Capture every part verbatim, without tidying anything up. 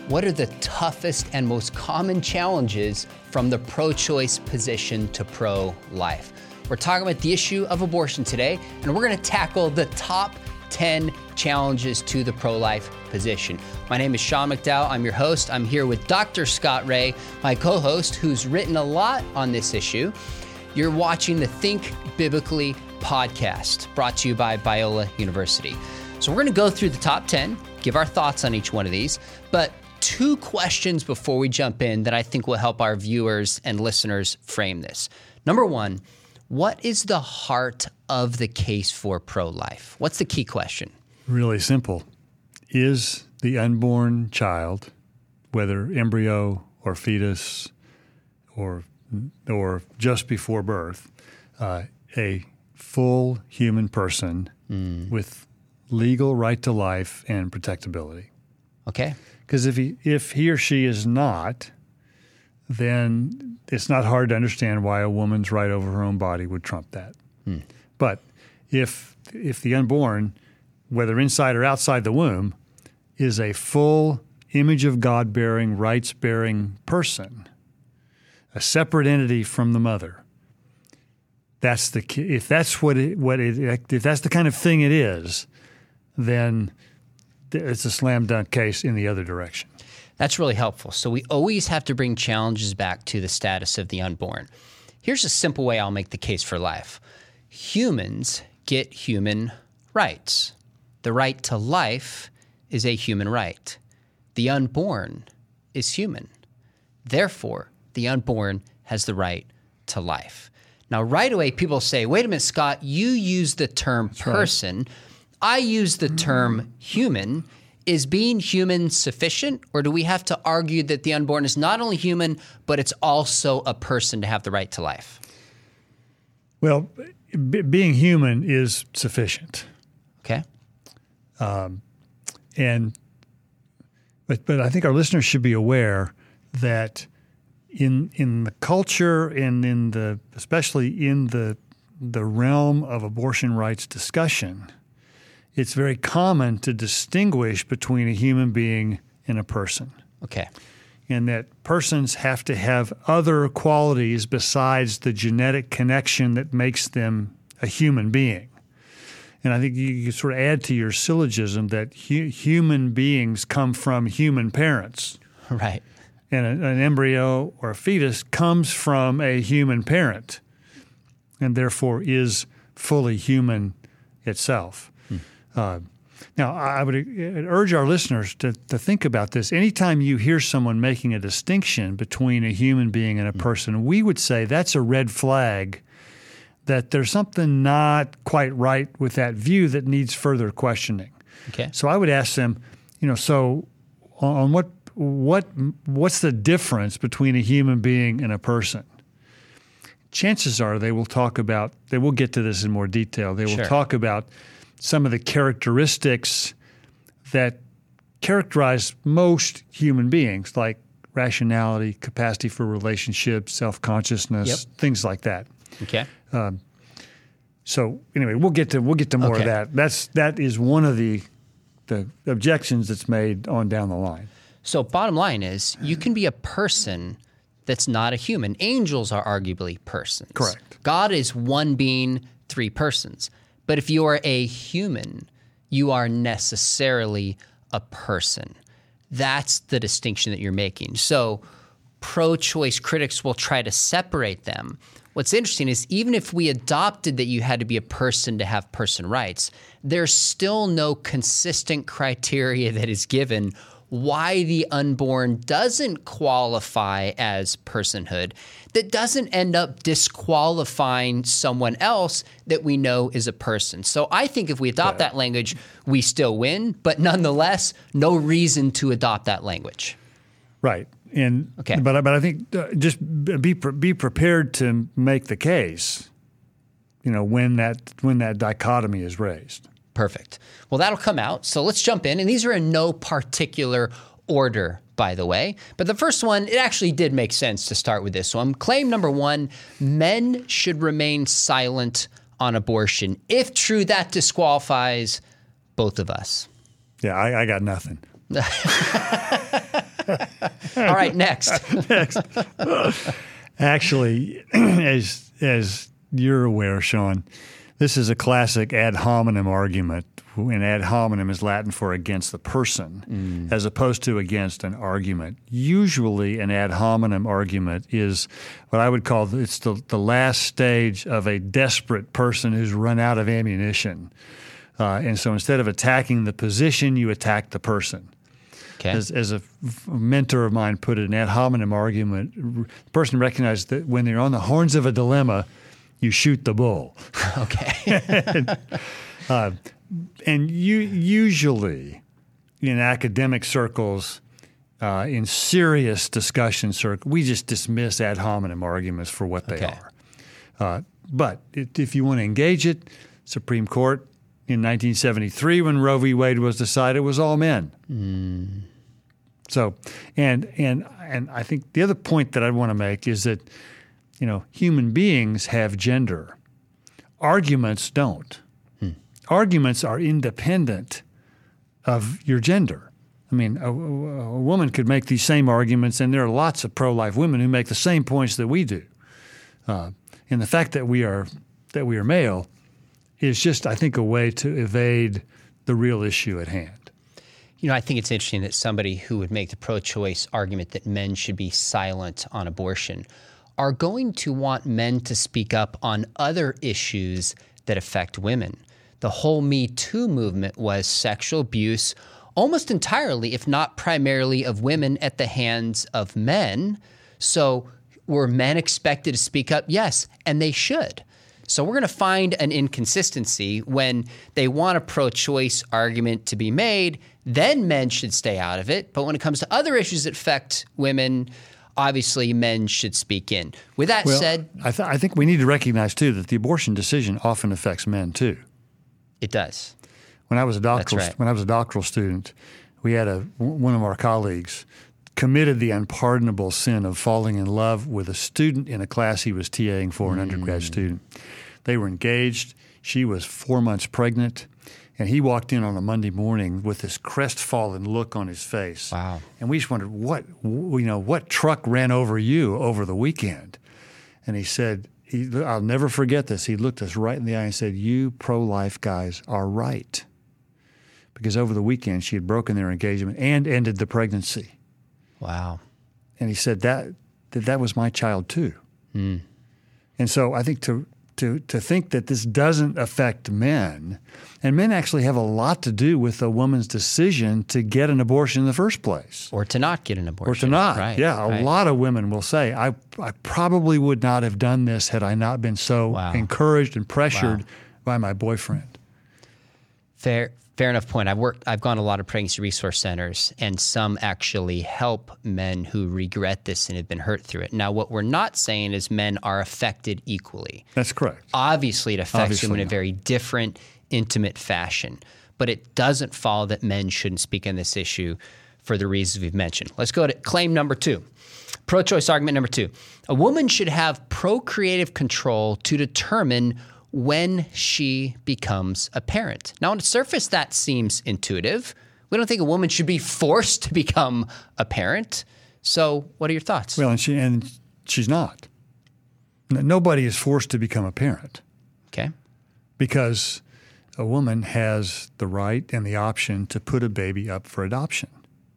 What are the toughest and most common challenges from the pro-choice position to pro-life? We're talking about the issue of abortion today, and we're gonna tackle the top ten challenges to the pro-life position. My name is Sean McDowell. I'm your host. I'm here with Doctor Scott Rae, my co-host, who's written a lot on this issue. You're watching the Think Biblically podcast, brought to you by Biola University. So we're gonna go through the top ten, give our thoughts on each one of these, but two questions before we jump in that I think will help our viewers and listeners frame this. Number one, what is the heart of the case for pro-life? What's the key question? Really simple. Is the unborn child, whether embryo or fetus or or just before birth, uh, a full human person mm. with legal right to life and protectability? Okay. Because if he if he or she is not, then it's not hard to understand why a woman's right over her own body would trump that. Hmm. But if if the unborn, whether inside or outside the womb, is a full image of God-bearing, rights-bearing person, a separate entity from the mother, that's the if that's what it, what it, if that's the kind of thing it is, then it's a slam dunk case in the other direction. That's really helpful. So we always have to bring challenges back to the status of the unborn. Here's a simple way I'll make the case for life. Humans get human rights. The right to life is a human right. The unborn is human. Therefore, the unborn has the right to life. Now, right away, people say, wait a minute, Scott, you use the term That's person. Right. I use the term human. Is being human sufficient, or do we have to argue that the unborn is not only human, but it's also a person to have the right to life? Well, b- being human is sufficient. Okay. Um, and but but I think our listeners should be aware that in in the culture and in the especially in the the realm of abortion rights discussion, it's very common to distinguish between a human being and a person. Okay. And that persons have to have other qualities besides the genetic connection that makes them a human being. And I think you, you sort of add to your syllogism that hu- human beings come from human parents. Right. And a, an embryo or a fetus comes from a human parent and therefore is fully human itself. Uh, now, I would urge our listeners to, to think about this. Anytime you hear someone making a distinction between a human being and a person, we would say that's a red flag, that there's something not quite right with that view that needs further questioning. Okay. So I would ask them, you know, so on what what what's the difference between a human being and a person? Chances are they will talk about, they will get to this in more detail. They will Sure. talk about some of the characteristics that characterize most human beings, like rationality, capacity for relationships, self-consciousness, Yep. things like that. Okay. Um, so anyway, we'll get to we'll get to more Okay. of that. That's that is one of the the objections that's made on down the line. So bottom line is, you can be a person that's not a human. Angels are arguably persons. Correct. God is one being, three persons. But if you are a human, you are necessarily a person. That's the distinction that you're making. So pro-choice critics will try to separate them. What's interesting is even if we adopted that you had to be a person to have person rights, there's still no consistent criteria that is given why the unborn doesn't qualify as personhood, that doesn't end up disqualifying someone else that we know is a person. So I think if we adopt that language, we still win, but nonetheless, no reason to adopt that language. Right. And Okay. but but I think uh, just be be prepared to make the case, you know, when that when that dichotomy is raised. Perfect. Well, that'll come out. So let's jump in. And these are in no particular order, by the way. But the first one, it actually did make sense to start with this one. Claim number one, men should remain silent on abortion. If true, that disqualifies both of us. Yeah, I, I got nothing. All right, next. next. Actually, as as you're aware, Sean, this is a classic ad hominem argument. And ad hominem is Latin for against the person, mm. as opposed to against an argument. Usually an ad hominem argument is what I would call it's the, the last stage of a desperate person who's run out of ammunition. Uh, and so instead of attacking the position, you attack the person. Okay. As, as a f- mentor of mine put it, an ad hominem argument, the person recognizes that when they're on the horns of a dilemma, you shoot the bull. Okay. and, uh, and you usually in academic circles, uh, in serious discussion circles, we just dismiss ad hominem arguments for what they okay. are. Uh, but it, if you want to engage it, Supreme Court in nineteen seventy-three, when Roe v. Wade was decided, was all men. Mm. So, and and and I think the other point that I want to make is that, you know, human beings have gender. Arguments don't. Hmm. Arguments are independent of your gender. I mean, a, a woman could make these same arguments, and there are lots of pro-life women who make the same points that we do. Uh, and the fact that we are that we are male is just, I think, a way to evade the real issue at hand. You know, I think it's interesting that somebody who would make the pro-choice argument that men should be silent on abortion are going to want men to speak up on other issues that affect women. The whole Me Too movement was sexual abuse almost entirely, if not primarily, of women at the hands of men. So were men expected to speak up? Yes, and they should. So we're going to find an inconsistency when they want a pro-choice argument to be made, then men should stay out of it. But when it comes to other issues that affect women, obviously men should speak in. With that well, said, I, th- I think we need to recognize, too, that the abortion decision often affects men, too. It does. When I was a doctoral, That's right. when I was a doctoral student, we had a one of our colleagues committed the unpardonable sin of falling in love with a student in a class he was TAing for, an mm. undergrad student. They were engaged. She was four months pregnant, and he walked in on a Monday morning with this crestfallen look on his face. Wow! And we just wondered, what you know, what truck ran over you over the weekend? And he said, he, "I'll never forget this." He looked us right in the eye and said, "You pro-life guys are right," because over the weekend she had broken their engagement and ended the pregnancy. Wow. And he said that that, that was my child too. Mm. And so I think to, to to think that this doesn't affect men, and men actually have a lot to do with a woman's decision to get an abortion in the first place. Or to not get an abortion. Or to not. Right, yeah, a right. lot of women will say, I, I probably would not have done this had I not been so wow. encouraged and pressured wow. by my boyfriend. Fair. Fair enough point. I've worked. I've gone to a lot of pregnancy resource centers, and some actually help men who regret this and have been hurt through it. Now, what we're not saying is men are affected equally. That's correct. Obviously, it affects Obviously them in not. a very different, intimate fashion. But it doesn't follow that men shouldn't speak on this issue for the reasons we've mentioned. Let's go to claim number two. Pro-choice argument number two. A woman should have procreative control to determine when she becomes a parent. Now, on the surface, that seems intuitive. We don't think a woman should be forced to become a parent. So what are your thoughts? Well, and she and she's not. Nobody is forced to become a parent. Okay. Because a woman has the right and the option to put a baby up for adoption.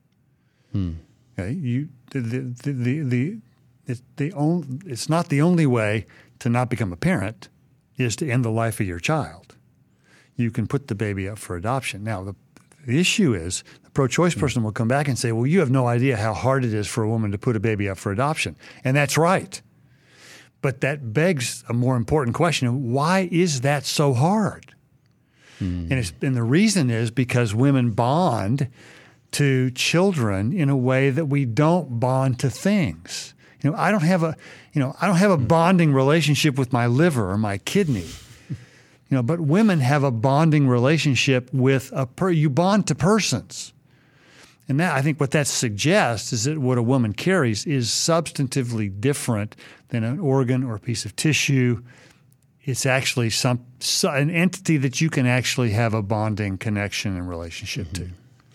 Hmm. Okay. You the the the, the it's the only, it's not the only way to not become a parent is to end the life of your child. You can put the baby up for adoption. Now, the, the issue is the pro-choice person will come back and say, well, you have no idea how hard it is for a woman to put a baby up for adoption. And that's right. But that begs a more important question. Why is that so hard? Hmm. And, it's, and the reason is because women bond to children in a way that we don't bond to things. You know, I don't have a, you know, I don't have a bonding relationship with my liver or my kidney. You know, but women have a bonding relationship with a per. You bond to persons, and that I think what that suggests is that what a woman carries is substantively different than an organ or a piece of tissue. It's actually some an entity that you can actually have a bonding connection and relationship mm-hmm. to.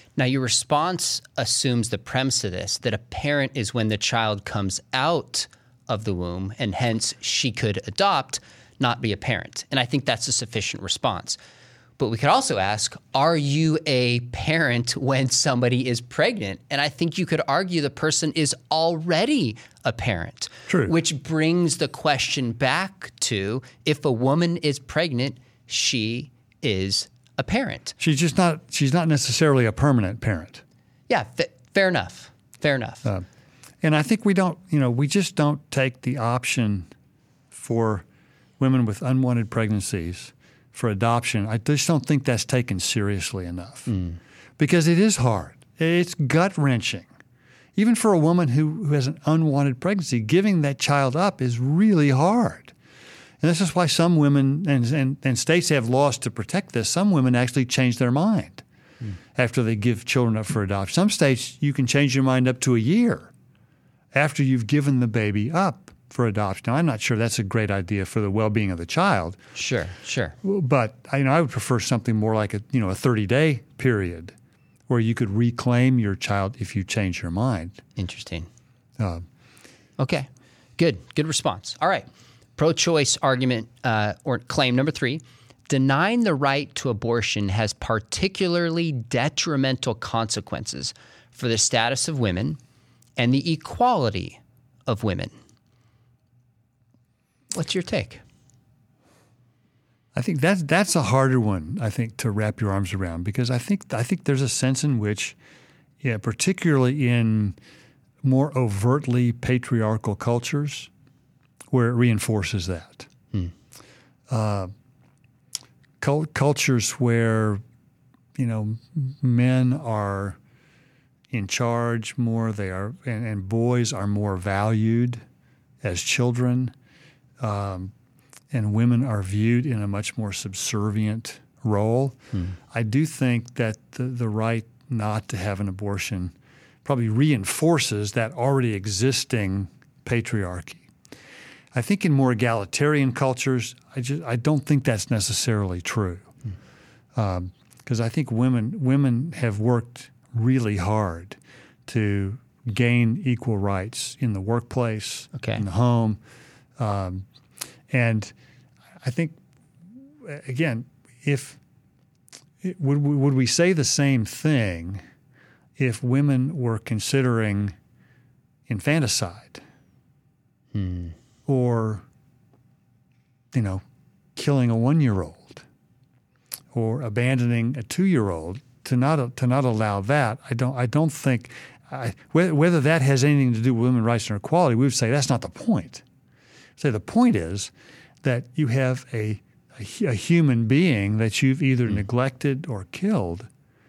Now, your response assumes the premise of this, that a parent is when the child comes out of the womb, and hence she could adopt, not be a parent. And I think that's a sufficient response. But we could also ask, are you a parent when somebody is pregnant? And I think you could argue the person is already a parent. True. Which brings the question back to, if a woman is pregnant, she is a parent. She's just not, she's not necessarily a permanent parent. Yeah, fa- fair enough. Fair enough. Uh, and I think we don't, you know, we just don't take the option for women with unwanted pregnancies for adoption. I just don't think that's taken seriously enough mm. because it is hard. It's gut-wrenching. Even for a woman who, who has an unwanted pregnancy, giving that child up is really hard. And this is why some women and, and, and states have laws to protect this. Some women actually change their mind mm. after they give children up for adoption. Some states, you can change your mind up to a year after you've given the baby up for adoption. Now, I'm not sure that's a great idea for the well-being of the child. Sure, sure. But you know, I would prefer something more like a you know a thirty-day period where you could reclaim your child if you change your mind. Interesting. Uh, okay, good, good response. All right, pro-choice argument uh, or claim number three: denying the right to abortion has particularly detrimental consequences for the status of women and the equality of women. What's your take? I think that's that's a harder one, I think, to wrap your arms around, because I think I think there's a sense in which, yeah, particularly in more overtly patriarchal cultures, where it reinforces that. Hmm. Uh, cult- cultures where, you know, men are in charge more, they are, and, and boys are more valued as children. Um, and women are viewed in a much more subservient role. Hmm. I do think that the, the right not to have an abortion probably reinforces that already existing patriarchy. I think in more egalitarian cultures, I just I don't think that's necessarily true, because hmm. um, I think women women have worked really hard to gain equal rights in the workplace, okay. in the home. Um, and I think, again, if would we, would we say the same thing if women were considering infanticide hmm. or, you know, killing a one-year-old or abandoning a two-year-old? To not to not allow that, I don't I don't think I, whether, whether that has anything to do with women's rights and equality, we would say that's not the point. So the point is that you have a, a, a human being that you've either mm. neglected or killed,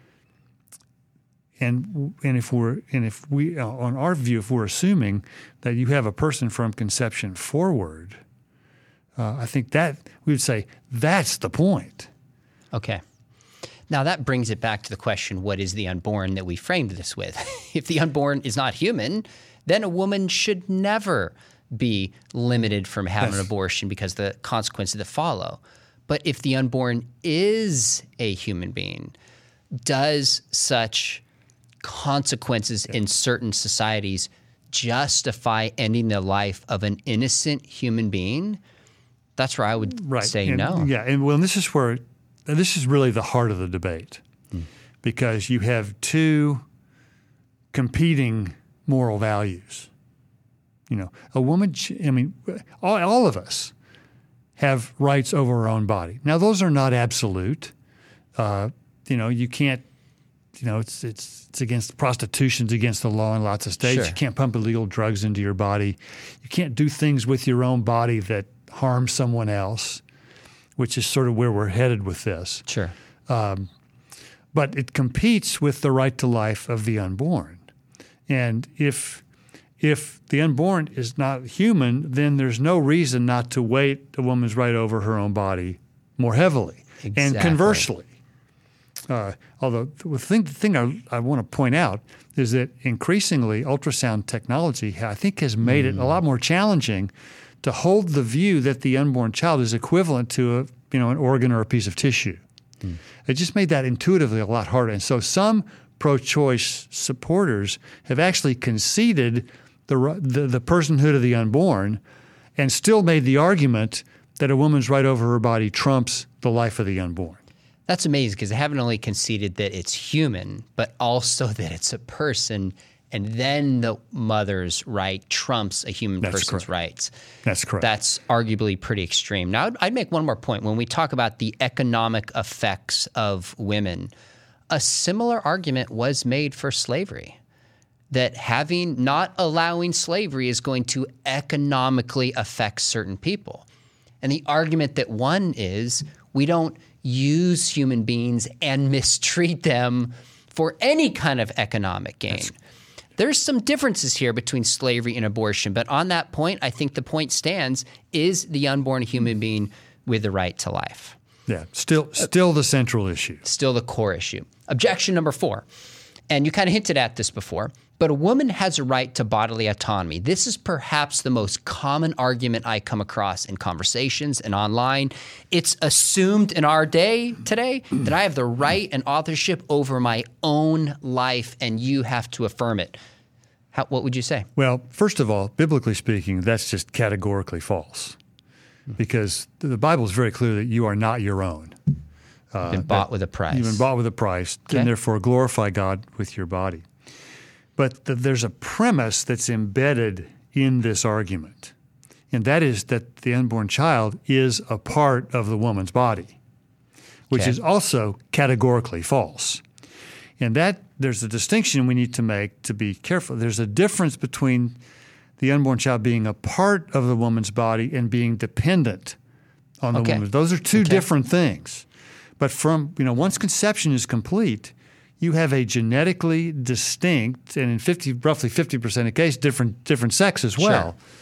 and and if we're and if we uh, on our view, if we're assuming that you have a person from conception forward, uh, I think that we would say that's the point. Okay. Now that brings it back to the question: what is the unborn that we framed this with? If the unborn is not human, then a woman should never be limited from having yes. an abortion because the consequences that follow. But if the unborn is a human being, does such consequences yeah. in certain societies justify ending the life of an innocent human being? That's where I would right. say and, no. Yeah, and well, this is where this is really the heart of the debate, hmm. because you have two competing moral values. You know, a woman, I mean, all, all of us have rights over our own body. Now, those are not absolute. Uh, you know, you can't, you know, it's it's it's against prostitution, it's against the law in lots of states. Sure. You can't pump illegal drugs into your body. You can't do things with your own body that harm someone else, which is sort of where we're headed with this. Sure. Um, but it competes with the right to life of the unborn. And if if the unborn is not human, then there's no reason not to weight a woman's right over her own body more heavily. Exactly. And conversely, uh, although the thing, the thing I, I want to point out is that increasingly ultrasound technology, I think, has made mm. it a lot more challenging to hold the view that the unborn child is equivalent to a, you know, an organ or a piece of tissue. Mm. It just made that intuitively a lot harder. And so some pro-choice supporters have actually conceded the, the the personhood of the unborn and still made the argument that a woman's right over her body trumps the life of the unborn. That's amazing because they haven't only conceded that it's human, but also that it's a person, and then the mother's right trumps a human That's person's correct. rights. That's correct. That's arguably pretty extreme. Now, I'd, I'd make one more point. When we talk about the economic effects of women, a similar argument was made for slavery, that having, not allowing slavery is going to economically affect certain people. And the argument that won is we don't use human beings and mistreat them for any kind of economic gain. That's- There's some differences here between slavery and abortion, but on that point, I think the point stands, is the unborn human being with the right to life? Yeah, still still the central issue. Still the core issue. Objection number four, and you kind of hinted at this before, but a woman has a right to bodily autonomy. This is perhaps the most common argument I come across in conversations and online. It's assumed in our day today that I have the right and authorship over my own life, and you have to affirm it. How, what would you say? Well, first of all, biblically speaking, that's just categorically false, because the Bible is very clear that you are not your own. Uh, You've been bought with a price. You've been bought with a price, okay. And therefore glorify God with your body. But the, there's a premise that's embedded in this argument, and that is that the unborn child is a part of the woman's body, which okay. is also categorically false. And that there's a distinction we need to make to be careful. There's a difference between the unborn child being a part of the woman's body and being dependent on the okay. woman. Those are two okay. different things. But from, you know, once conception is complete, you have a genetically distinct, and in fifty, roughly fifty percent of cases, different different sex as well, sure.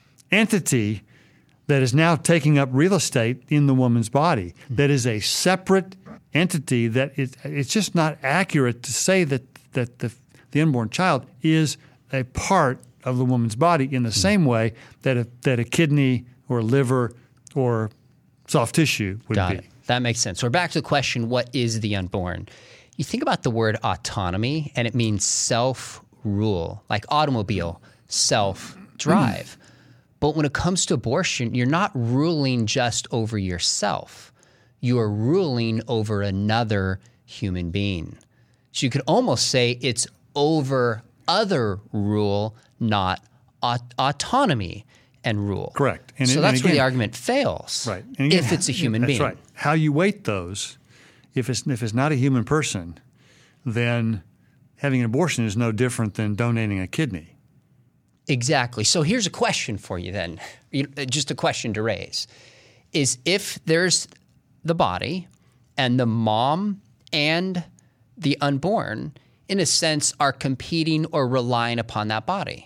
entity that is now taking up real estate in the woman's body. Mm-hmm. That is a separate entity that it, it's just not accurate to say that, that the, the unborn child is a part of the woman's body in the mm-hmm. same way that a, that a kidney or liver or soft tissue would Got be. It. That makes sense. So we're back to the question, what is the unborn? You think about the word autonomy, and it means self-rule, like automobile, self-drive. But when it comes to abortion, you're not ruling just over yourself. You are ruling over another human being. So you could almost say it's over other rule, not aut- autonomy and rule. Correct. And so it, that's and where again, the argument fails, right. And again, if it's a human that's being. Right. How you weight those, if it's, if it's not a human person, then having an abortion is no different than donating a kidney. Exactly. So here's a question for you then, just a question to raise, is if there's the body and the mom and the unborn, in a sense, are competing or relying upon that body,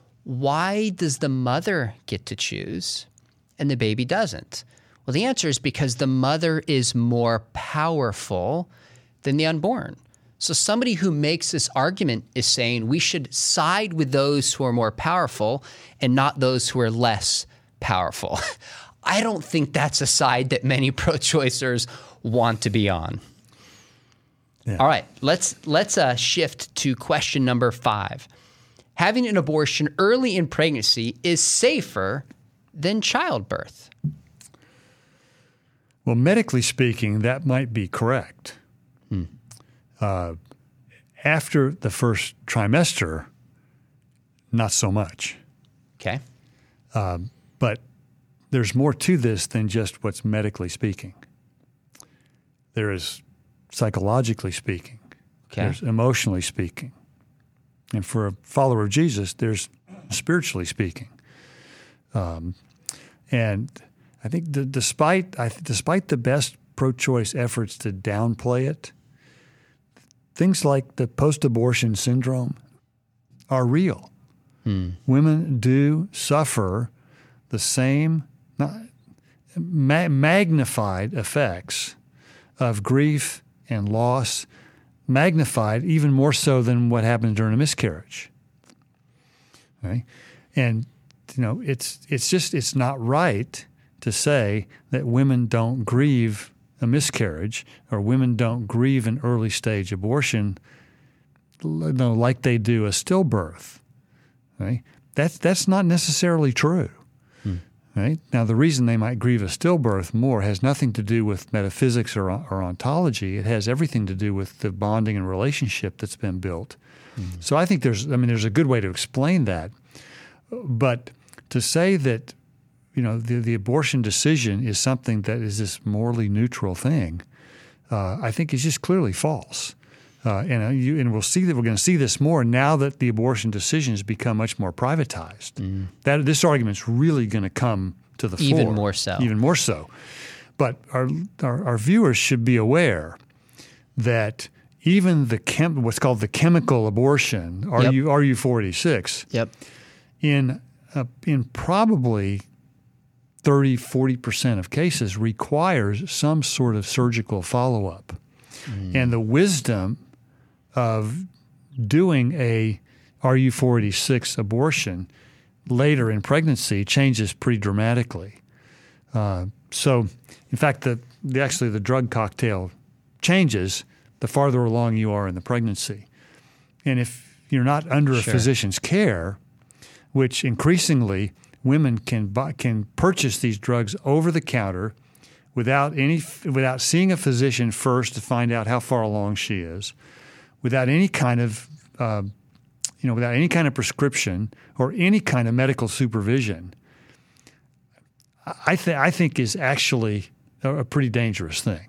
why does the mother get to choose and the baby doesn't? Well, the answer is because the mother is more powerful than the unborn. So somebody who makes this argument is saying we should side with those who are more powerful and not those who are less powerful. I don't think that's a side that many pro-choicers want to be on. Yeah. All right, let's let's uh, shift to question number five. Having an abortion early in pregnancy is safer than childbirth. Well, medically speaking, that might be correct. Hmm. Uh, after the first trimester, not so much. Okay. Uh, but there's more to this than just what's medically speaking. There is psychologically speaking. Okay. There's emotionally speaking. And for a follower of Jesus, there's spiritually speaking. Um, and I think the, despite I th- despite the best pro-choice efforts to downplay it, things like the post-abortion syndrome are real. Hmm. Women do suffer the same ma- magnified effects of grief and loss, magnified even more so than what happens during a miscarriage. Okay? And you know, it's it's just it's not right to say that women don't grieve a miscarriage or women don't grieve an early stage abortion you know, like they do a stillbirth. Right? That's that's not necessarily true. Hmm. Right? Now, the reason they might grieve a stillbirth more has nothing to do with metaphysics or, or ontology. It has everything to do with the bonding and relationship that's been built. Hmm. So I think there's I mean there's a good way to explain that. But to say that, you know, the, the abortion decision is something that is this morally neutral thing, uh, I think is just clearly false. Uh, and, uh, you, and we'll see that we're going to see this more now that the abortion decision has become much more privatized. Mm. That this argument's really going to come to the even fore. Even more so. Even more so. But our, our, our viewers should be aware that even the chem, what's called the chemical abortion, Yep. R U forty-six, yep. in uh, in probably thirty, forty percent of cases requires some sort of surgical follow-up. Mm. And the wisdom of doing a R U forty-six abortion later in pregnancy changes pretty dramatically. Uh, so, in fact, the, the actually the drug cocktail changes the farther along you are in the pregnancy. And if you're not under a Sure. physician's care, which increasingly women can buy, can purchase these drugs over the counter without any without seeing a physician first to find out how far along she is, without any kind of uh, you know without any kind of prescription or any kind of medical supervision, I think I think is actually a, a pretty dangerous thing.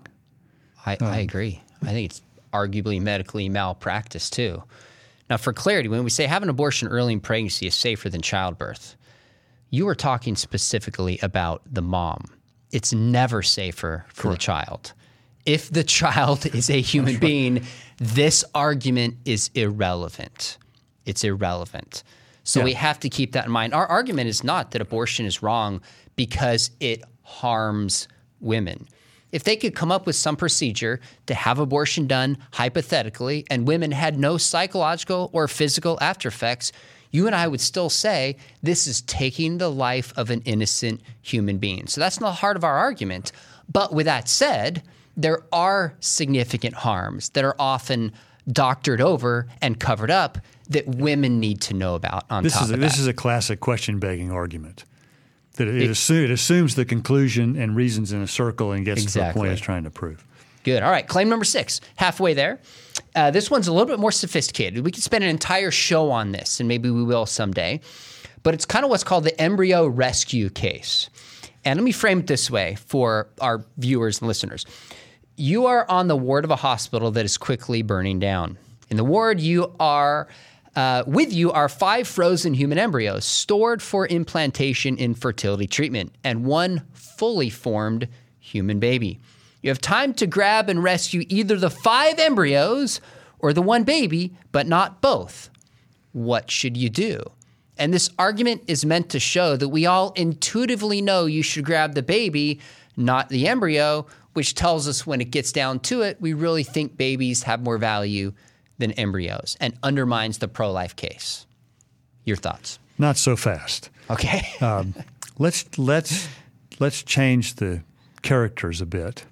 I, um, I agree. I think it's arguably medically malpractice too. Now, for clarity, when we say have an abortion early in pregnancy is safer than childbirth, you are talking specifically about the mom. It's never safer for Correct. The child. If the child is a human right. being, this argument is irrelevant. It's irrelevant. So yeah. we have to keep that in mind. Our argument is not that abortion is wrong because it harms women. If they could come up with some procedure to have abortion done hypothetically and women had no psychological or physical after effects, you and I would still say this is taking the life of an innocent human being. So that's not the heart of our argument. But with that said, there are significant harms that are often doctored over and covered up that women need to know about on this top is a, of that. This is a classic question-begging argument. That it, it, assume, it assumes the conclusion and reasons in a circle and gets exactly. to the point it's trying to prove. Good. All right. Claim number six, halfway there. Uh, this one's a little bit more sophisticated. We could spend an entire show on this, and maybe we will someday. But it's kind of what's called the embryo rescue case. And let me frame it this way for our viewers and listeners. You are on the ward of a hospital that is quickly burning down. In the ward, you are... Uh, with you are five frozen human embryos stored for implantation in fertility treatment and one fully formed human baby. You have time to grab and rescue either the five embryos or the one baby, but not both. What should you do? And this argument is meant to show that we all intuitively know you should grab the baby, not the embryo, which tells us when it gets down to it, we really think babies have more value than embryos and undermines the pro-life case. Your thoughts? Not so fast. Okay. um, let's let's let's change the characters a bit,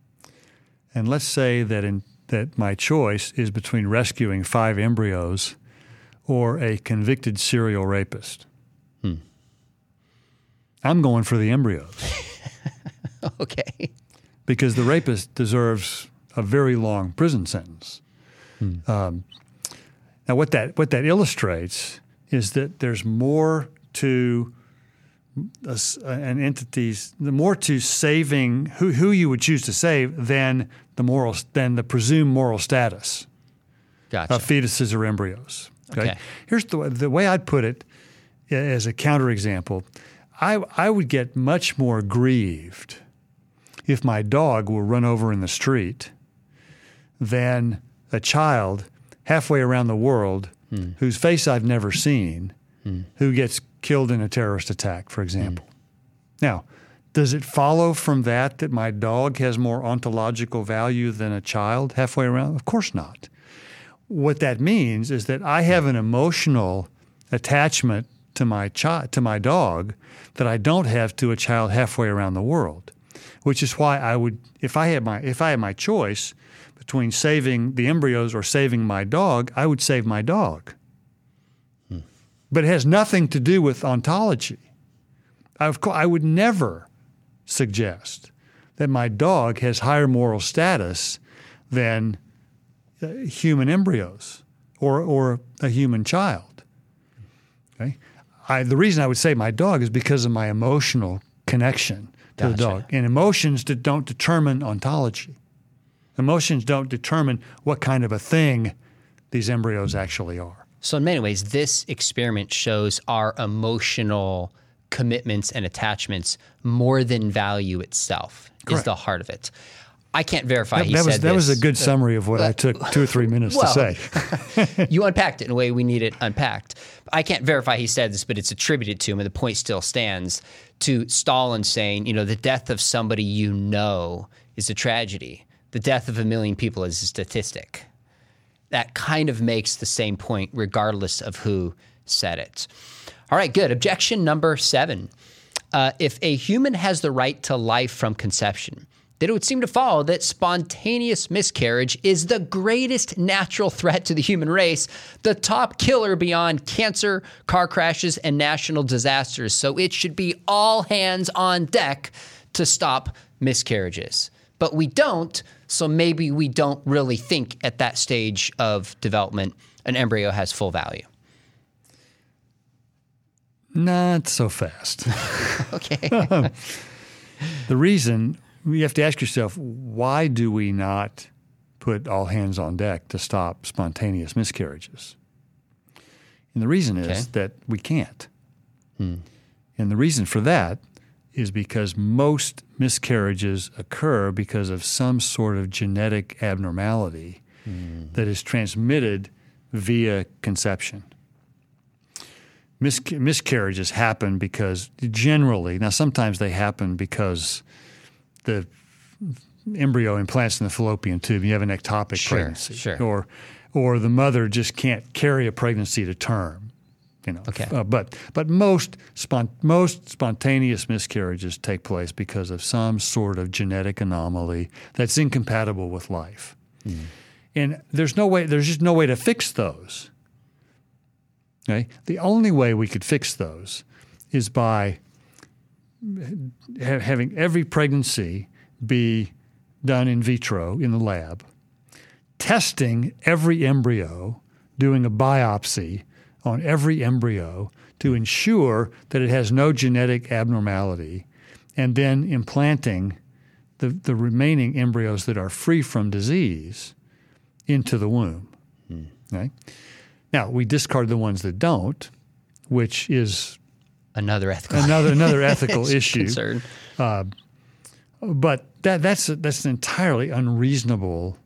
and let's say that in that my choice is between rescuing five embryos or a convicted serial rapist. Hmm. I'm going for the embryos. Okay. Because the rapist deserves a very long prison sentence. Hmm. Um, now, what that what that illustrates is that there's more to a, an entity's, the more to saving who who you would choose to save than the moral than the presumed moral status gotcha. of fetuses or embryos. Okay? Okay. Here's the the way I'd put it as a counterexample. I I would get much more grieved if my dog were run over in the street than a child halfway around the world hmm. whose face I've never seen, hmm. who gets killed in a terrorist attack, for example. Hmm. Now, does it follow from that that my dog has more ontological value than a child halfway around? Of course not. What that means is that I have an emotional attachment to my chi- to my dog that I don't have to a child halfway around the world, which is why I would, if I had my if I had my choice between saving the embryos or saving my dog, I would save my dog. Hmm. But it has nothing to do with ontology. I, of course, I would never suggest that my dog has higher moral status than uh, human embryos or, or a human child. Okay? I, the reason I would say my dog is because of my emotional connection to Gotcha. the dog. And emotions that don't determine ontology. Emotions don't determine what kind of a thing these embryos actually are. So in many ways, this experiment shows our emotional commitments and attachments more than value itself. Correct. Is the heart of it. I can't verify that, he that said was, That this. was a good summary of what I took two or three minutes well, to say. You unpacked it in a way we need it unpacked. I can't verify he said this, but it's attributed to him, and the point still stands, to Stalin saying, you know, the death of somebody you know is a tragedy. The death of a million people is a statistic. That kind of makes the same point regardless of who said it. All right, good. Objection number seven. Uh, if a human has the right to life from conception, then it would seem to follow that spontaneous miscarriage is the greatest natural threat to the human race, the top killer beyond cancer, car crashes, and national disasters. So it should be all hands on deck to stop miscarriages. But we don't, so maybe we don't really think at that stage of development an embryo has full value. Not so fast. Okay. The reason, you have to ask yourself, why do we not put all hands on deck to stop spontaneous miscarriages? And the reason is okay. that we can't. Hmm. And the reason for that is because most miscarriages occur because of some sort of genetic abnormality hmm. that is transmitted via conception. Mis- miscarriages happen because generally, now sometimes they happen because the embryo implants in the fallopian tube. You have an ectopic sure, pregnancy, sure. or or the mother just can't carry a pregnancy to term. You know, okay. uh, but but most spont- most spontaneous miscarriages take place because of some sort of genetic anomaly that's incompatible with life, mm. and there's no way. There's just no way to fix those. Okay, the only way we could fix those is by ha- having every pregnancy be done in vitro in the lab, testing every embryo, doing a biopsy on every embryo to ensure that it has no genetic abnormality, and then implanting the, the remaining embryos that are free from disease into the womb. Hmm. Okay? Now, we discard the ones that don't, which is another ethical another another ethical issue. Concern. Uh, but that that's a, that's an entirely unreasonable,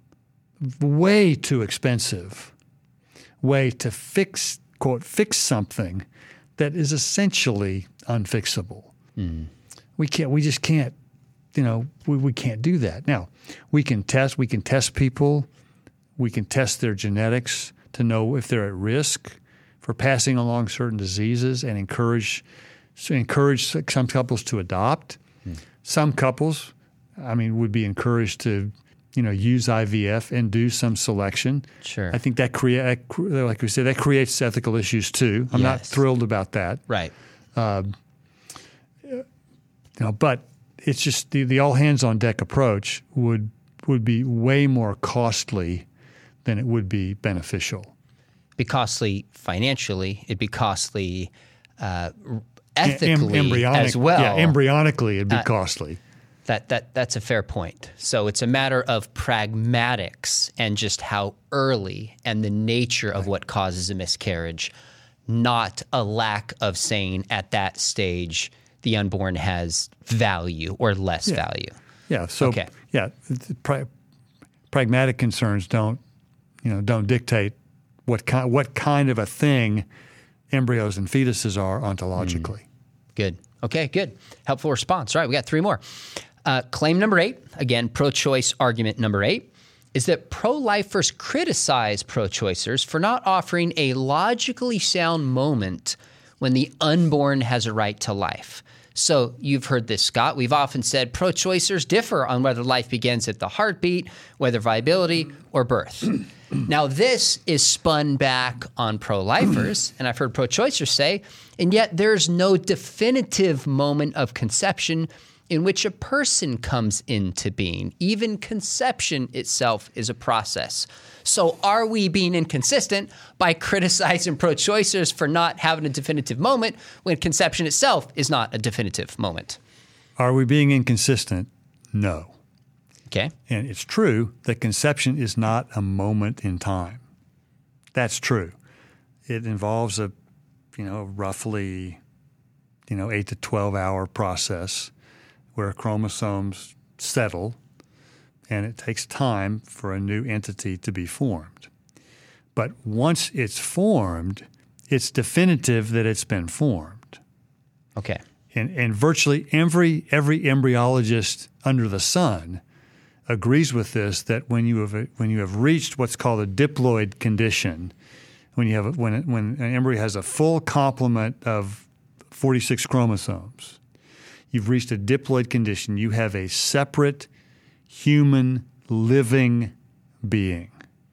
way too expensive way to fix quote fix something that is essentially unfixable. Mm. We can't. We just can't. You know, we, we can't do that. Now, we can test. We can test people. We can test their genetics to know if they're at risk for passing along certain diseases, and encourage encourage some couples to adopt. Hmm. Some couples, I mean, would be encouraged to, you know, use I V F and do some selection. Sure. I think that create, like we said, that creates ethical issues too. I'm yes. not thrilled about that. Right. Uh, you know, but it's just the, the all hands on deck approach would would be way more costly than it would be beneficial. It'd be costly financially. It'd be costly uh, ethically em- embryonic, as well. Yeah, embryonically it'd be uh, costly. That that that's a fair point. So it's a matter of pragmatics and just how early and the nature of right. what causes a miscarriage, not a lack of saying at that stage the unborn has value or less yeah. value. Yeah. So okay. yeah, pra- pragmatic concerns don't. You know, don't dictate what kind what kind of a thing embryos and fetuses are ontologically. Mm. Good. Okay, good. Helpful response. All right, we got three more. Uh, claim number eight, again, pro-choice argument number eight, is that pro-lifers criticize pro-choicers for not offering a logically sound moment when the unborn has a right to life. So you've heard this, Scott. We've often said pro-choicers differ on whether life begins at the heartbeat, whether viability, or birth. Now, this is spun back on pro-lifers, and I've heard pro-choicers say, and yet there's no definitive moment of conception in which a person comes into being. Even conception itself is a process. So are we being inconsistent by criticizing pro-choicers for not having a definitive moment when conception itself is not a definitive moment? Are we being inconsistent? No. Okay. And it's true that conception is not a moment in time. That's true. It involves a, you know, roughly, you know, eight to twelve hour process where chromosomes settle, and it takes time for a new entity to be formed. But once it's formed, it's definitive that it's been formed. Okay. And and virtually every every embryologist under the sun agrees with this, that when you have when you have reached what's called a diploid condition, when you have a, when when an embryo has a full complement of forty-six chromosomes, you've reached a diploid condition. You have a separate human living being.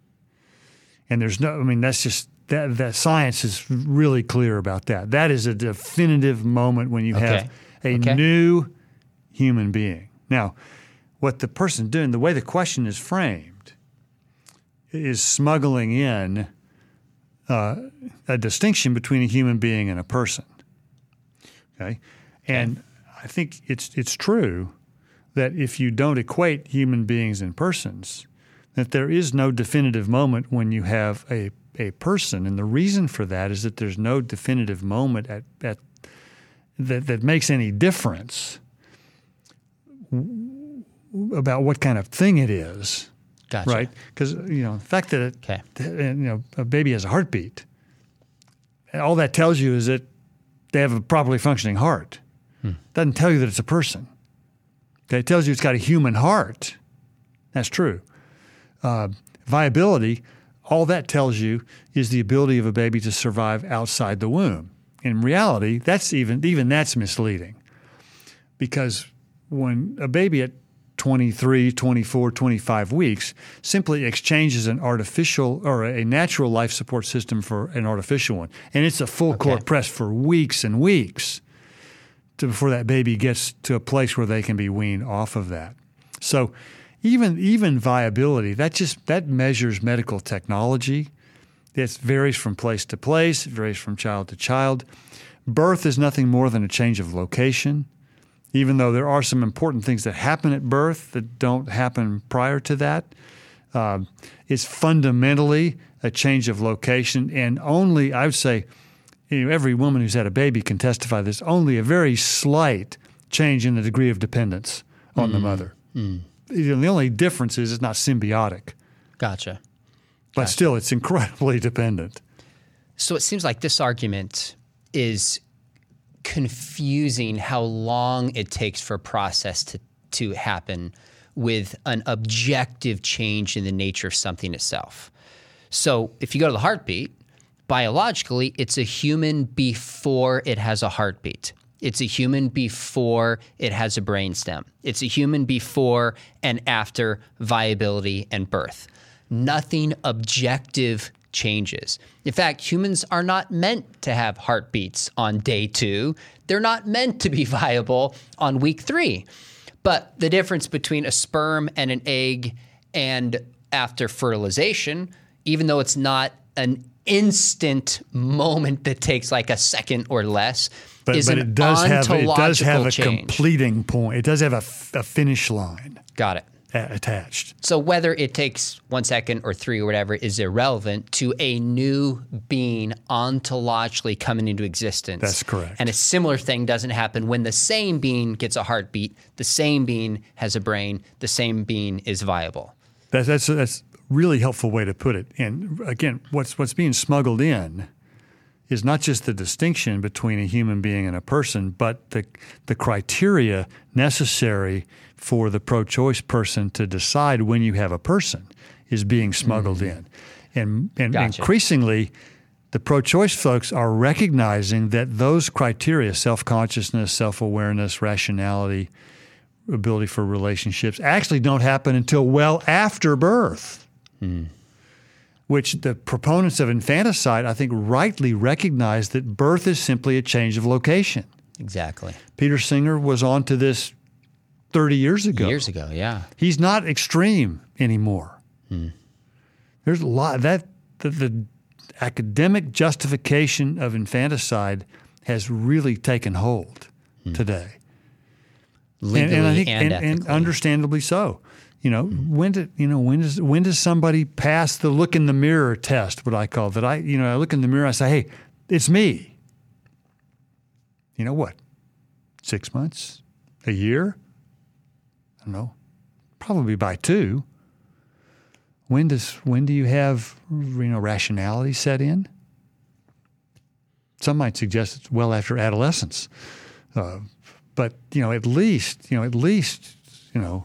And there's no, I mean, that's just, that, that science is really clear about that. That is a definitive moment when you Okay. have a Okay. new human being. Now, what the person doing, the way the question is framed, is smuggling in uh, a distinction between a human being and a person. Okay? And I think it's it's true that if you don't equate human beings and persons, that there is no definitive moment when you have a, a person. And the reason for that is that there's no definitive moment at, at that, that makes any difference about what kind of thing it is. Gotcha. Right? Because, you know, the fact that it, Okay. you know, a baby has a heartbeat, all that tells you is that they have a properly functioning heart. Hmm. Doesn't tell you that it's a person. Okay, it tells you it's got a human heart. That's true. Uh, viability, all that tells you is the ability of a baby to survive outside the womb. In reality, that's even even that's misleading, because when a baby at twenty-three, twenty-four, twenty-five weeks simply exchanges an artificial or a natural life support system for an artificial one, and it's a full Okay. court press for weeks and weeks to, before that baby gets to a place where they can be weaned off of that. So even even viability, that just that measures medical technology. It varies from place to place. It varies from child to child. Birth is nothing more than a change of location, even though there are some important things that happen at birth that don't happen prior to that. Uh, it's fundamentally a change of location, and only, I would say, you know, every woman who's had a baby can testify this, only a very slight change in the degree of dependence on mm. the mother. Mm. You know, the only difference is it's not symbiotic. Gotcha. But Gotcha. still, it's incredibly dependent. So it seems like this argument is confusing how long it takes for a process to, to happen with an objective change in the nature of something itself. So if you go to the heartbeat, biologically, it's a human before it has a heartbeat. It's a human before it has a brainstem. It's a human before and after viability and birth. Nothing objective changes. In fact, humans are not meant to have heartbeats on day two. They're not meant to be viable on week three. But the difference between a sperm and an egg and after fertilization, even though it's not an instant moment that takes like a second or less, but, is but an it does have it does have a change. completing point. It does have a, f- a finish line. Got it. Attached. So whether it takes one second or three or whatever is irrelevant to a new being ontologically coming into existence. That's correct. And a similar thing doesn't happen when the same being gets a heartbeat, the same being has a brain, the same being is viable. That's that's that's a really helpful way to put it. And again, what's what's being smuggled in is not just the distinction between a human being and a person, but the the criteria necessary for the pro-choice person to decide when you have a person is being smuggled mm-hmm. in. And, and gotcha. increasingly, the pro-choice folks are recognizing that those criteria, self-consciousness, self-awareness, rationality, ability for relationships, actually don't happen until well after birth, mm. which the proponents of infanticide, I think, rightly recognize that birth is simply a change of location. Exactly. Peter Singer was on to this thirty years ago. Years ago, yeah. He's not extreme anymore. Hmm. There's a lot that the, the academic justification of infanticide has really taken hold hmm. today. Legally and, and I think and, and, and understandably so. You know, hmm. when did you know when does when does somebody pass the look in the mirror test? What I call that. I you know I look in the mirror. I say, hey, it's me. You know what? Six months, a year. I don't know. Probably by two. When does when do you have you know rationality set in? Some might suggest it's well after adolescence, uh, but you know at least you know at least you know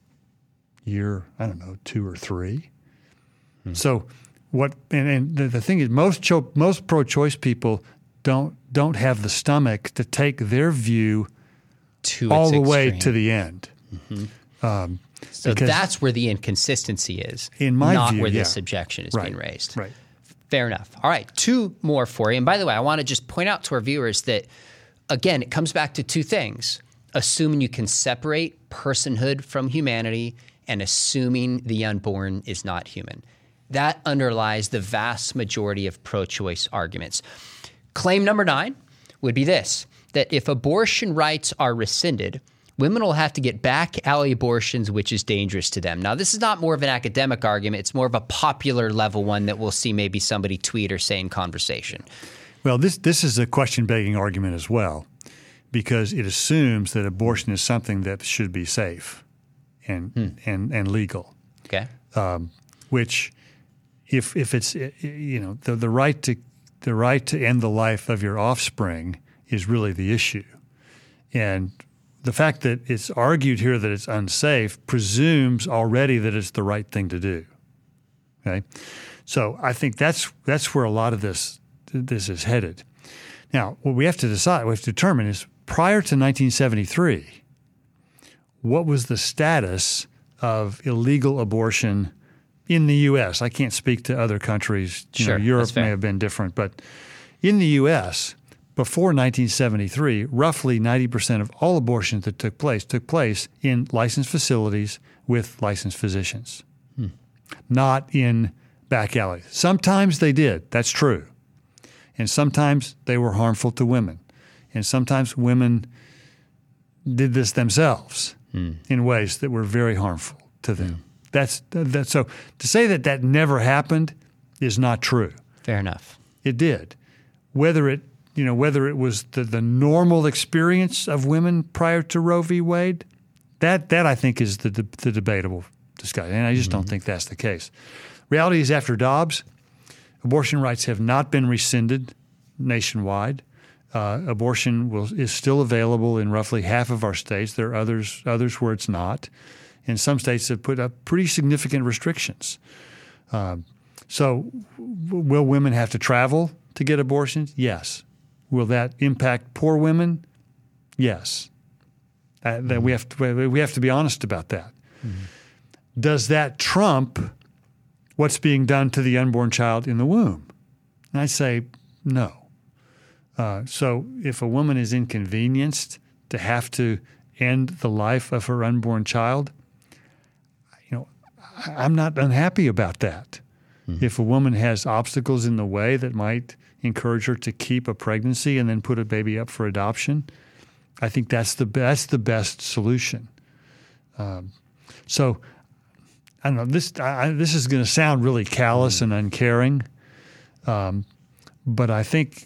year I don't know two or three. Hmm. So what and, and the, the thing is most cho- most pro-choice people don't don't have the stomach to take their view to all its the way extreme. to the end. Mm-hmm. Um, so that's where the inconsistency is, in my not view, where yeah. this objection is right. being raised. Right. Fair enough. All right, two more for you. And by the way, I want to just point out to our viewers that, again, it comes back to two things. Assuming you can separate personhood from humanity and assuming the unborn is not human. That underlies the vast majority of pro-choice arguments. Claim number nine would be this, that if abortion rights are rescinded, women will have to get back alley abortions, which is dangerous to them. Now, this is not more of an academic argument. It's more of a popular level one that we'll see maybe somebody tweet or say in conversation. Well, this this is a question-begging argument as well, because it assumes that abortion is something that should be safe and hmm. and, and legal. Okay. Um, which, if if it's you know the the right to the right to end the life of your offspring is really the issue, and the fact that it's argued here that it's unsafe presumes already that it's the right thing to do. Okay, so I think that's that's where a lot of this this is headed. Now, what we have to decide, we have to determine is prior to nineteen seventy-three, what was the status of illegal abortion in the U S? I can't speak to other countries. You sure, know, Europe may have been different, but in the U S, before nineteen seventy-three, roughly ninety percent of all abortions that took place took place in licensed facilities with licensed physicians, hmm. not in back alleys. Sometimes they did. That's true. And sometimes they were harmful to women. And sometimes women did this themselves hmm. in ways that were very harmful to them. Hmm. That's that. So to say that that never happened is not true. Fair enough. It did. Whether it You know, whether it was the, the normal experience of women prior to Roe v. Wade, that that I think is the the, the debatable discussion, and I just mm-hmm. don't think that's the case. Reality is, after Dobbs, abortion rights have not been rescinded nationwide. Uh, abortion will, is still available in roughly half of our states. There are others others where it's not, and some states have put up pretty significant restrictions. Uh, so, w- will women have to travel to get abortions? Yes. Will that impact poor women? Yes. Uh, mm-hmm. that we have to we have to be honest about that. Mm-hmm. Does that trump what's being done to the unborn child in the womb? And I say no. Uh, so if a woman is inconvenienced to have to end the life of her unborn child, you know, I'm not unhappy about that. Mm-hmm. If a woman has obstacles in the way that might encourage her to keep a pregnancy and then put a baby up for adoption, I think that's the that's the best solution. Um, so I don't know. This I, this is going to sound really callous mm. and uncaring, um, but I think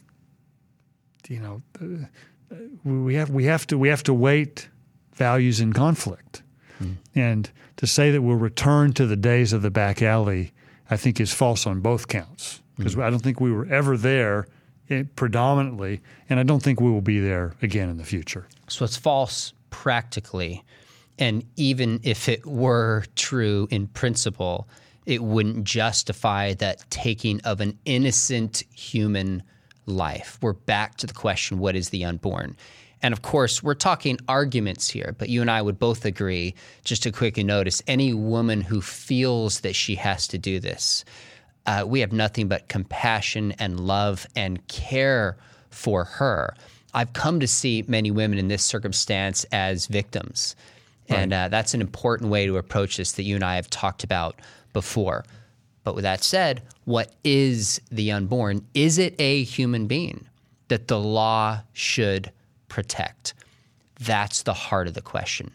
you know uh, we have we have to we have to weight values in conflict, mm. and to say that we'll return to the days of the back alley, I think is false on both counts. Because mm-hmm. I don't think we were ever there predominantly, and I don't think we will be there again in the future. So it's false practically, and even if it were true in principle, it wouldn't justify that taking of an innocent human life. We're back to the question, what is the unborn? And of course, we're talking arguments here, but you and I would both agree, just to quickly notice, any woman who feels that she has to do this, uh, we have nothing but compassion and love and care for her. I've come to see many women in this circumstance as victims. Right. And uh, that's an important way to approach this that you and I have talked about before. But with that said, what is the unborn? Is it a human being that the law should protect? That's the heart of the question.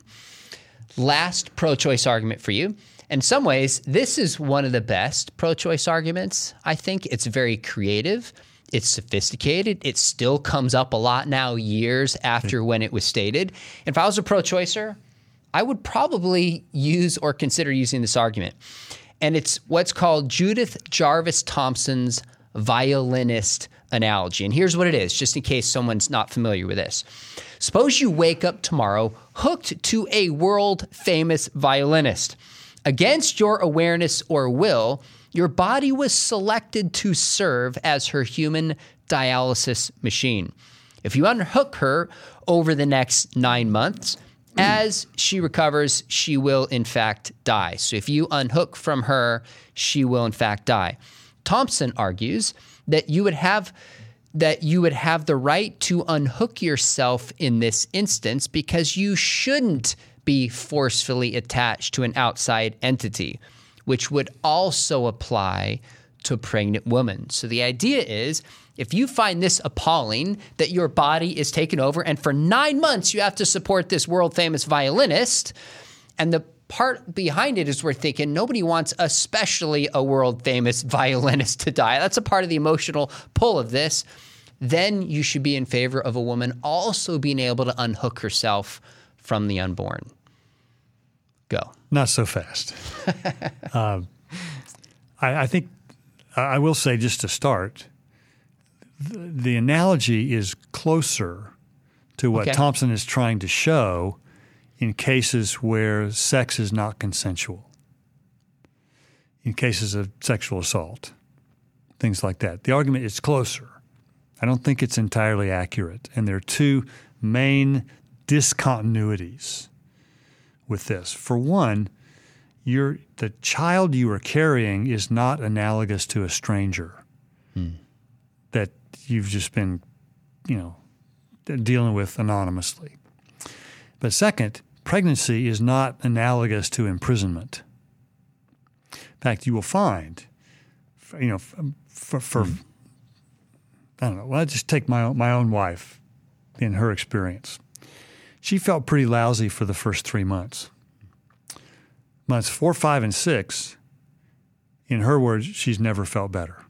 Last pro-choice argument for you. In some ways, this is one of the best pro-choice arguments. I think it's very creative. It's sophisticated. It still comes up a lot now, years after when it was stated. If I was a pro-choicer, I would probably use or consider using this argument. And it's what's called Judith Jarvis Thomson's violinist analogy. And here's what it is, just in case someone's not familiar with this. Suppose you wake up tomorrow hooked to a world-famous violinist. Against your awareness or will, your body was selected to serve as her human dialysis machine. If you unhook her over the next nine months, as she recovers, she will in fact die. So if you unhook from her, she will in fact die. Thompson argues that you would have that you would have the right to unhook yourself in this instance because you shouldn't be forcefully attached to an outside entity, which would also apply to pregnant women. So the idea is, if you find this appalling, that your body is taken over and for nine months you have to support this world-famous violinist, and the part behind it is we're thinking nobody wants especially a world-famous violinist to die. That's a part of the emotional pull of this. Then you should be in favor of a woman also being able to unhook herself from the unborn. Go. Not so fast. uh, I, I think I will say just to start, the, the analogy is closer to what Okay. Thompson is trying to show in cases where sex is not consensual, in cases of sexual assault, things like that. The argument is closer. I don't think it's entirely accurate. And there are two main discontinuities with this. For one, you're, the child you are carrying is not analogous to a stranger hmm. that you've just been, you know, dealing with anonymously. But second, pregnancy is not analogous to imprisonment. In fact, you will find, you know, for, for hmm. I don't know, well, I just take my own, my own wife in her experience. She felt pretty lousy for the first three months. Months four, five, and six, in her words, she's never felt better.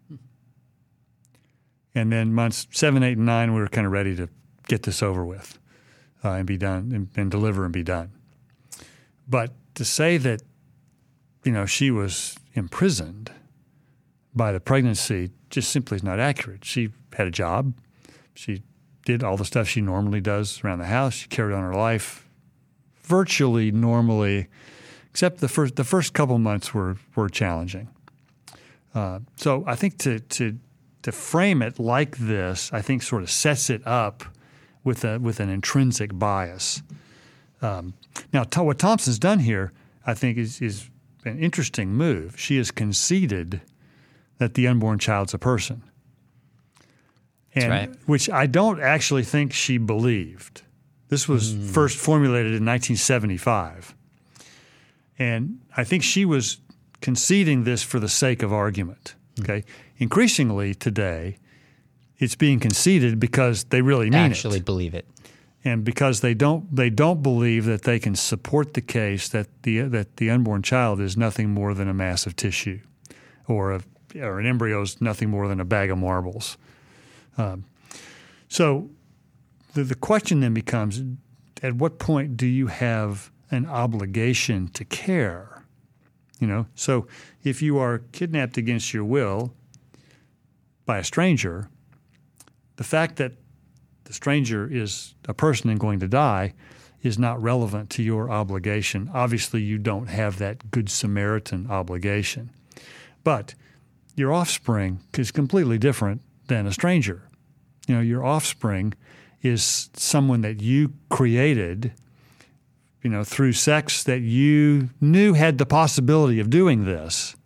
And then months seven, eight, and nine, we were kind of ready to get this over with uh, and be done and, and deliver and be done. But to say that, you know, she was imprisoned by the pregnancy just simply is not accurate. She had a job. She did all the stuff she normally does around the house. She carried on her life virtually normally, except the first the first couple months were were challenging. Uh, so I think to to to frame it like this, I think sort of sets it up with a with an intrinsic bias. Um, now, to, what Thompson's done here, I think, is is an interesting move. She has conceded that the unborn child's a person, and That's right. which I don't actually think she believed. This was mm. first formulated in nineteen seventy-five. And I think she was conceding this for the sake of argument. Okay, mm. Increasingly today, it's being conceded because they really mean Actually it. Actually believe it, and because they don't they don't believe that they can support the case that the that the unborn child is nothing more than a mass of tissue, or a or an embryo is nothing more than a bag of marbles. Um, so the the question then becomes: at what point do you have an obligation to care? You know, so if you are kidnapped against your will by a stranger, the fact that the stranger is a person and going to die is not relevant to your obligation. Obviously, you don't have that Good Samaritan obligation. But your offspring is completely different than a stranger. You know, your offspring is someone that you created, you know, through sex that you knew had the possibility of doing this,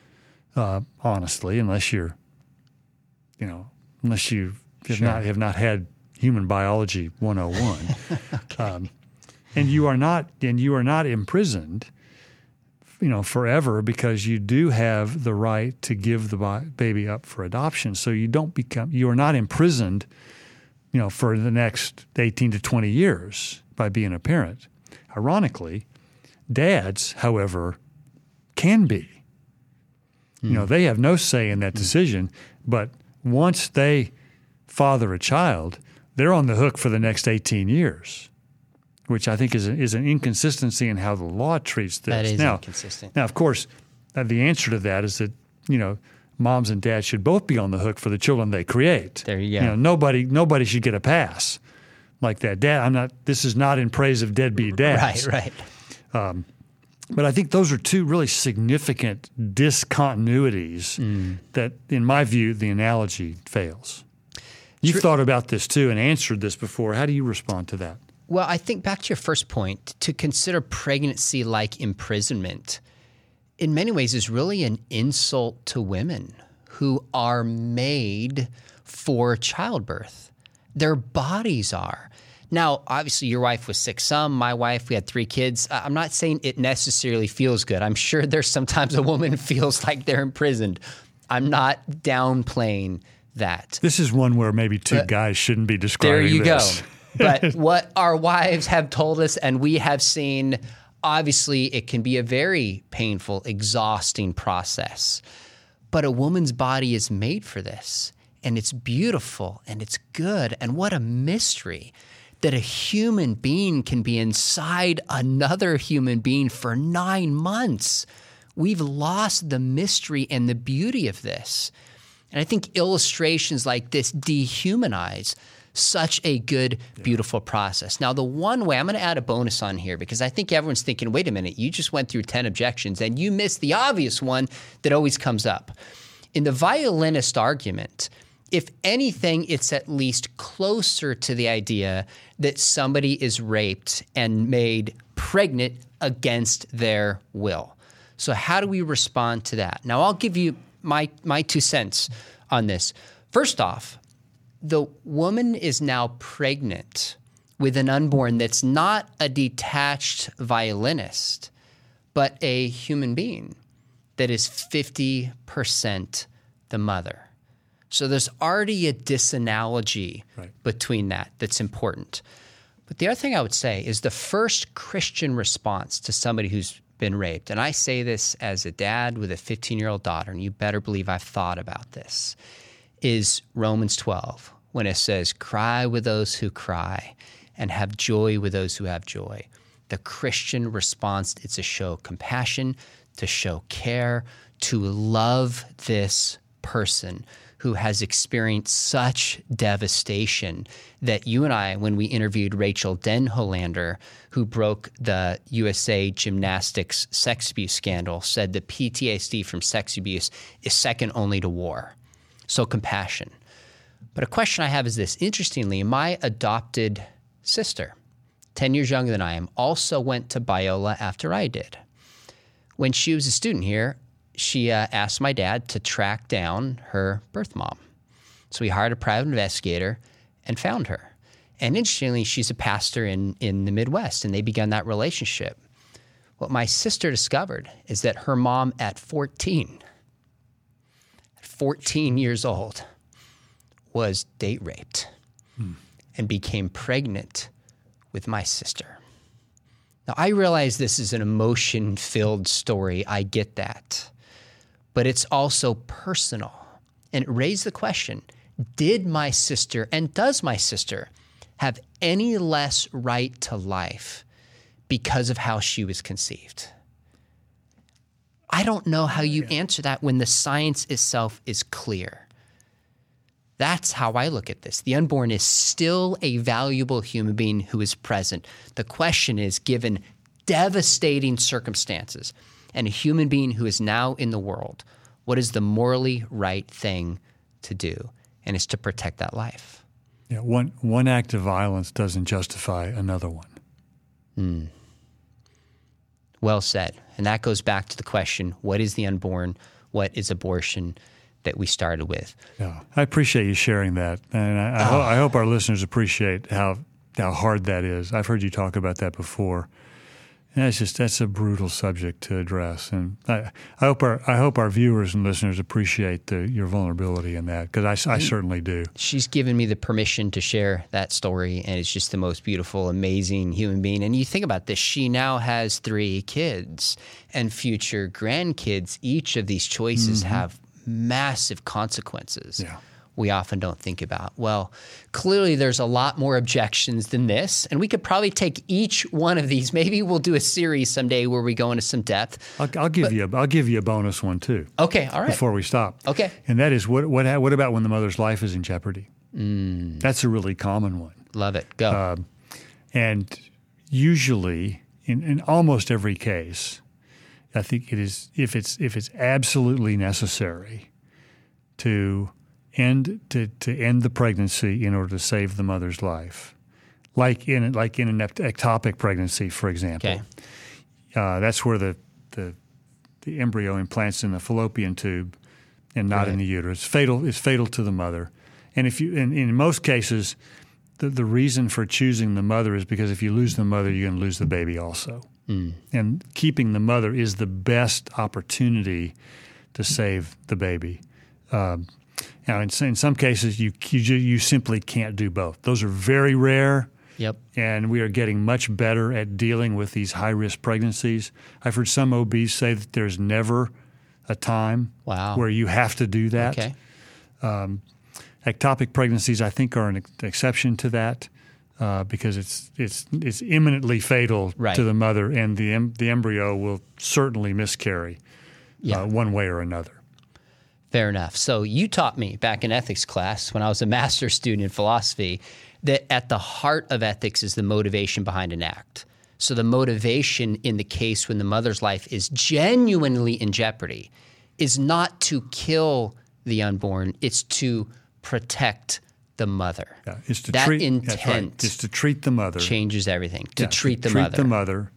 uh, honestly, unless you're, you know, unless you have, Sure. not, have not had human biology one oh one. Okay. Um, and you are not, and you are not imprisoned, you know, forever, because you do have the right to give the bi- baby up for adoption. So you don't become, you are not imprisoned, you know, for the next eighteen to twenty years by being a parent. Ironically, dads, however, can be. Mm. You know, they have no say in that mm. decision, but once they father a child, they're on the hook for the next eighteen years, which I think is, a, is an inconsistency in how the law treats this. That is now, inconsistent. Now, of course, uh, the answer to that is that, you know, moms and dads should both be on the hook for the children they create. There you go. You know, nobody, nobody should get a pass like that. Dad, I'm not. This is not in praise of deadbeat dads. Right, right. Um, but I think those are two really significant discontinuities mm. that, in my view, the analogy fails. You've True. thought about this too and answered this before. How do you respond to that? Well, I think back to your first point, to consider pregnancy like imprisonment, in many ways is really an insult to women who are made for childbirth. Their bodies are. Now, obviously, your wife was sick some. My wife, we had three kids. I'm not saying it necessarily feels good. I'm sure there's sometimes a woman feels like they're imprisoned. I'm not downplaying that. This is one where maybe two but guys shouldn't be describing this. There you this. go. But what our wives have told us and we have seen, obviously, it can be a very painful, exhausting process. But a woman's body is made for this. And it's beautiful and it's good. And what a mystery that a human being can be inside another human being for nine months. We've lost the mystery and the beauty of this. And I think illustrations like this dehumanize such a good, beautiful process. Now, the one way, I'm going to add a bonus on here because I think everyone's thinking, wait a minute, you just went through ten objections and you missed the obvious one that always comes up. In the violinist argument, if anything, it's at least closer to the idea that somebody is raped and made pregnant against their will. So how do we respond to that? Now, I'll give you my, my two cents on this. First off, the woman is now pregnant with an unborn that's not a detached violinist, but a human being that is fifty percent the mother. So there's already a disanalogy right. between that that's important. But the other thing I would say is the first Christian response to somebody who's been raped, and I say this as a dad with a fifteen-year-old daughter, and you better believe I've thought about this, is Romans twelve, when it says, cry with those who cry and have joy with those who have joy. The Christian response is to show compassion, to show care, to love this person who has experienced such devastation that you and I, when we interviewed Rachel Denhollander, who broke the U S A gymnastics sex abuse scandal, said that P T S D from sex abuse is second only to war. So compassion. But a question I have is this. Interestingly, my adopted sister, ten years younger than I am, also went to Biola after I did. When she was a student here, she uh, asked my dad to track down her birth mom. So he hired a private investigator and found her. And interestingly, she's a pastor in, in the Midwest, and they began that relationship. What my sister discovered is that her mom at fourteen, at fourteen years old, was date raped hmm. and became pregnant with my sister. Now, I realize this is an emotion-filled story. I get that. But it's also personal. And it raised the question, did my sister and does my sister have any less right to life because of how she was conceived? I don't know how you answer that when the science itself is clear. That's how I look at this. The unborn is still a valuable human being who is present. The question is, given devastating circumstances and a human being who is now in the world, what is the morally right thing to do? And it's to protect that life. Yeah, one one act of violence doesn't justify another one. Mm. Well said. And that goes back to the question, what is the unborn? What is abortion? That we started with. Yeah, I appreciate you sharing that, and I, I, oh. ho- I hope our listeners appreciate how how hard that is. I've heard you talk about that before, and that's just that's a brutal subject to address. And I, I hope our I hope our viewers and listeners appreciate the, your vulnerability in that, because I, I certainly do. She's given me the permission to share that story, and it's just the most beautiful, amazing human being. And you think about this: she now has three kids and future grandkids. Each of these choices mm-hmm. have massive consequences yeah. we often don't think about. Well, clearly there's a lot more objections than this, and we could probably take each one of these. Maybe we'll do a series someday where we go into some depth. I'll, I'll give but, you a, I'll give you a bonus one too. Okay, all right. Before we stop. Okay. And that is, what what what about when the mother's life is in jeopardy? Mm. That's a really common one. Love it. Go. Uh, and usually, in, in almost every case, I think it is, if it's if it's absolutely necessary to end to, to end the pregnancy in order to save the mother's life, like in like in an ectopic pregnancy, for example. Okay. Uh, that's where the, the the embryo implants in the fallopian tube and not right. in the uterus. It's fatal. It's fatal to the mother. And if you, in, in most cases, the the reason for choosing the mother is because if you lose the mother, you're going to lose the baby also. Mm. And keeping the mother is the best opportunity to save the baby. Um, now, in, in some cases, you, you you simply can't do both. Those are very rare. Yep. And we are getting much better at dealing with these high-risk pregnancies. I've heard some O Bs say that there's never a time wow. where you have to do that. Okay. Um, ectopic pregnancies, I think, are an ex- exception to that. Uh, because it's it's it's imminently fatal right. to the mother, and the em- the embryo will certainly miscarry yeah. uh, one way or another. Fair enough. So you taught me back in ethics class when I was a master's student in philosophy that at the heart of ethics is the motivation behind an act. So the motivation in the case when the mother's life is genuinely in jeopardy is not to kill the unborn; it's to protect the mother. Yeah, it's to that treat, intent that's right. It's to treat the mother. Changes everything. To yeah, treat to the treat mother. the mother,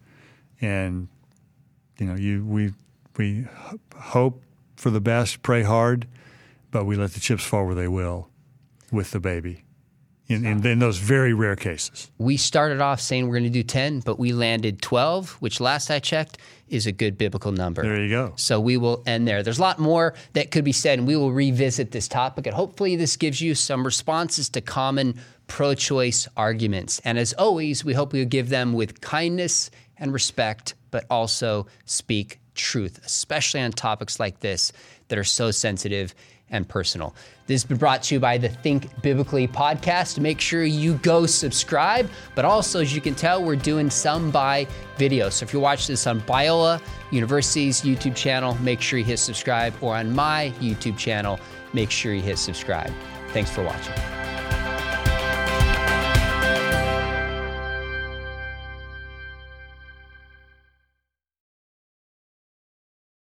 and you know, you we we hope for the best, pray hard, but we let the chips fall where they will with the baby. In, in, in those very rare cases. We started off saying we're going to do ten, but we landed twelve, which last I checked is a good biblical number. There you go. So we will end there. There's a lot more that could be said, and we will revisit this topic, and hopefully this gives you some responses to common pro-choice arguments. And as always, we hope you'll give them with kindness and respect, but also speak truth, especially on topics like this that are so sensitive and personal. This has been brought to you by the Think Biblically podcast. Make sure you go subscribe, but also, as you can tell, we're doing some by video. So if you watch this on Biola University's YouTube channel, make sure you hit subscribe, or on my YouTube channel, make sure you hit subscribe. Thanks for watching.